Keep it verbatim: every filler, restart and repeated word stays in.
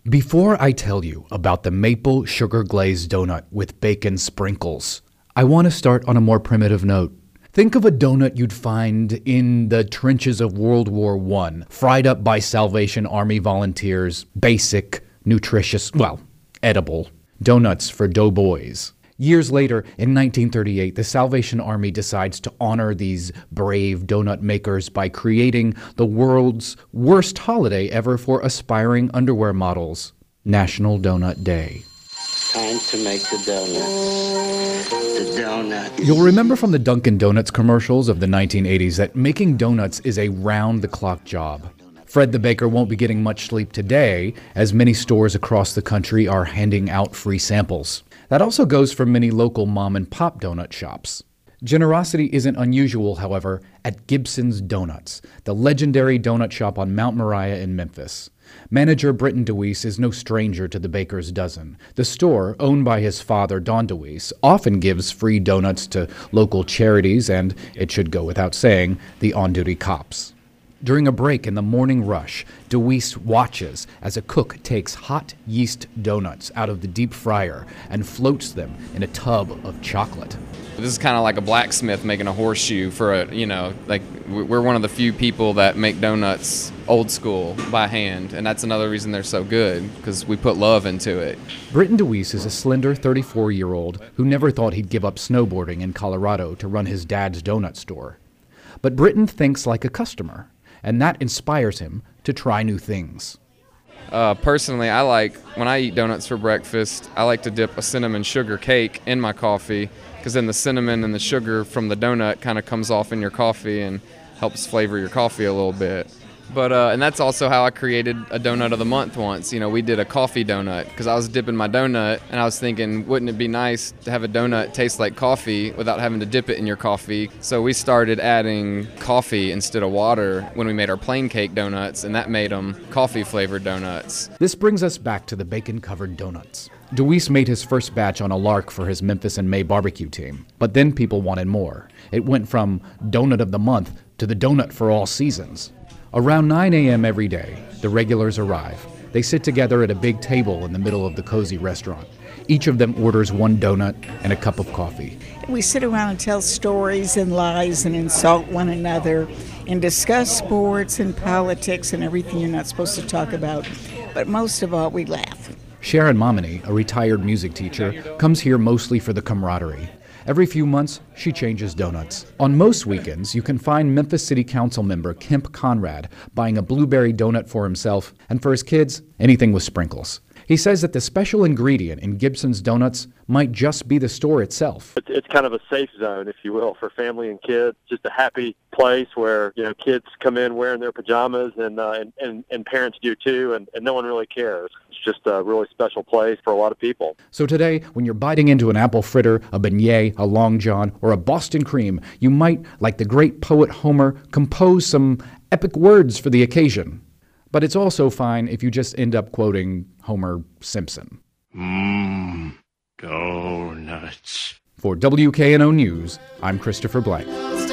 Before I tell you about the maple sugar glazed donut with bacon sprinkles, I want to start on a more primitive note. Think of a donut you'd find in the trenches of World War One, fried up by Salvation Army volunteers, basic, nutritious, well, edible, donuts for doughboys. Years later, in nineteen thirty-eight, the Salvation Army decides to honor these brave donut makers by creating the world's worst holiday ever for aspiring underwear models, National Donut Day. Time to make the donuts. The donut. You'll remember from the Dunkin' Donuts commercials of the nineteen eighties that making donuts is a round-the-clock job. Fred the baker won't be getting much sleep today, as many stores across the country are handing out free samples. That also goes for many local mom-and-pop donut shops. Generosity isn't unusual, however, at Gibson's Donuts, the legendary donut shop on Mount Moriah in Memphis. Manager Britton DeWeese is no stranger to the baker's dozen. The store, owned by his father, Don DeWeese, often gives free donuts to local charities and, it should go without saying, the on-duty cops. During a break in the morning rush, DeWeese watches as a cook takes hot yeast donuts out of the deep fryer and floats them in a tub of chocolate. This is kind of like a blacksmith making a horseshoe for a, you know, like we're one of the few people that make donuts old school by hand, and that's another reason they're so good, because we put love into it. Britton DeWeese is a slender thirty-four-year-old who never thought he'd give up snowboarding in Colorado to run his dad's donut store. But Britton thinks like a customer, and that inspires him to try new things. Uh, personally, I like, when I eat donuts for breakfast, I like to dip a cinnamon sugar cake in my coffee, because then the cinnamon and the sugar from the donut kind of comes off in your coffee and helps flavor your coffee a little bit. But uh, and that's also how I created a donut of the month once. You know, we did a coffee donut because I was dipping my donut and I was thinking, wouldn't it be nice to have a donut taste like coffee without having to dip it in your coffee? So we started adding coffee instead of water when we made our plain cake donuts, and that made them coffee-flavored donuts. This brings us back to the bacon-covered donuts. DeWeese made his first batch on a lark for his Memphis and May barbecue team, but then people wanted more. It went from donut of the month to the donut for all seasons. Around nine a.m. every day, the regulars arrive. They sit together at a big table in the middle of the cozy restaurant. Each of them orders one donut and a cup of coffee. We sit around and tell stories and lies and insult one another and discuss sports and politics and everything you're not supposed to talk about. But most of all, we laugh. Sharon Momini, a retired music teacher, comes here mostly for the camaraderie. Every few months, she changes donuts. On most weekends, you can find Memphis City Council member Kemp Conrad buying a blueberry donut for himself, and for his kids, anything with sprinkles. He says that the special ingredient in Gibson's Donuts might just be the store itself. It's, it's kind of a safe zone, if you will, for family and kids. Just a happy place where, you know, kids come in wearing their pajamas, and uh, and, and, and parents do too, and, and no one really cares. It's just a really special place for a lot of people. So today, when you're biting into an apple fritter, a beignet, a Long John, or a Boston cream, you might, like the great poet Homer, compose some epic words for the occasion. But it's also fine if you just end up quoting Homer Simpson. Mmm, donuts. For W K N O News, I'm Christopher Blank.